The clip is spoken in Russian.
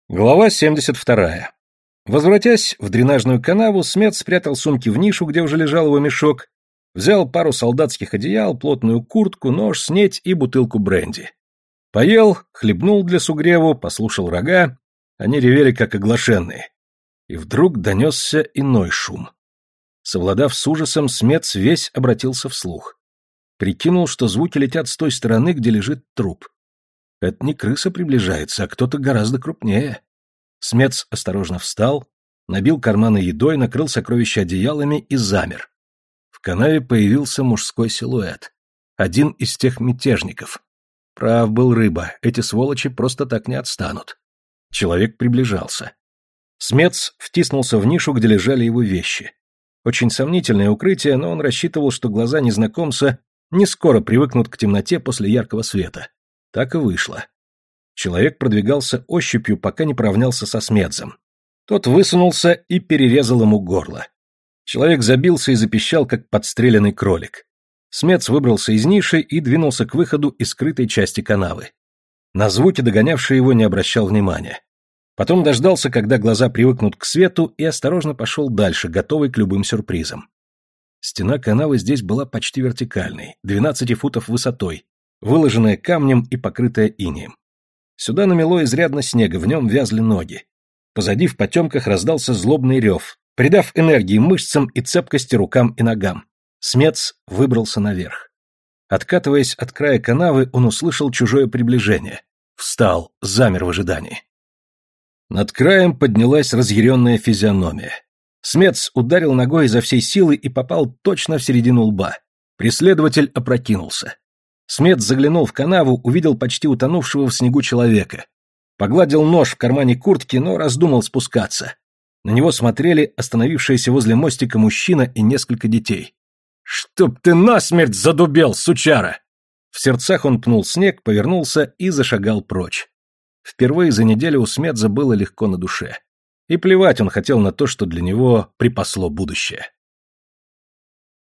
Глава 72. Возвратясь в дренажную канаву, Смет спрятал сумки в нишу, где уже лежал его мешок, взял пару солдатских одеял, плотную куртку, нож, снеть и бутылку бренди. Поел, хлебнул для сугреву, послушал рога, они ревели как оглашенные. И вдруг донесся иной шум. Совладав с ужасом, Смет весь обратился вслух. Прикинул, что звуки летят с той стороны, где лежит труп. Это не крыса приближается, а кто-то гораздо крупнее. Смец осторожно встал, набил карманы едой, накрыл сокровища одеялами и замер. В канаве появился мужской силуэт. Один из тех мятежников. Прав был рыба, эти сволочи просто так не отстанут. Человек приближался. Смец втиснулся в нишу, где лежали его вещи. Очень сомнительное укрытие, но он рассчитывал, что глаза незнакомца не скоро привыкнут к темноте после яркого света. Так и вышло. Человек продвигался ощупью, пока не поравнялся со Смедзом. Тот высунулся и перерезал ему горло. Человек забился и запищал, как подстреленный кролик. Смедз выбрался из ниши и двинулся к выходу из скрытой части канавы. На звуки догонявший его не обращал внимания. Потом дождался, когда глаза привыкнут к свету, и осторожно пошел дальше, готовый к любым сюрпризам. Стена канавы здесь была почти вертикальной, 12 футов высотой, выложенная камнем и покрытая инеем. Сюда намело изрядно снега, в нем вязли ноги. Позади в потемках раздался злобный рев, придав энергии мышцам и цепкости рукам и ногам. Смец выбрался наверх. Откатываясь от края канавы, он услышал чужое приближение. Встал, замер в ожидании. Над краем поднялась разъяренная физиономия. Смец ударил ногой изо всей силы и попал точно в середину лба. Преследователь опрокинулся. Смет заглянул в канаву, увидел почти утонувшего в снегу человека. Погладил нож в кармане куртки, но раздумал спускаться. На него смотрели остановившиеся возле мостика мужчина и несколько детей. «Чтоб ты насмерть задубел, сучара!» В сердцах он пнул снег, повернулся и зашагал прочь. Впервые за неделю у Смедза было легко на душе. И плевать он хотел на то, что для него припасло будущее.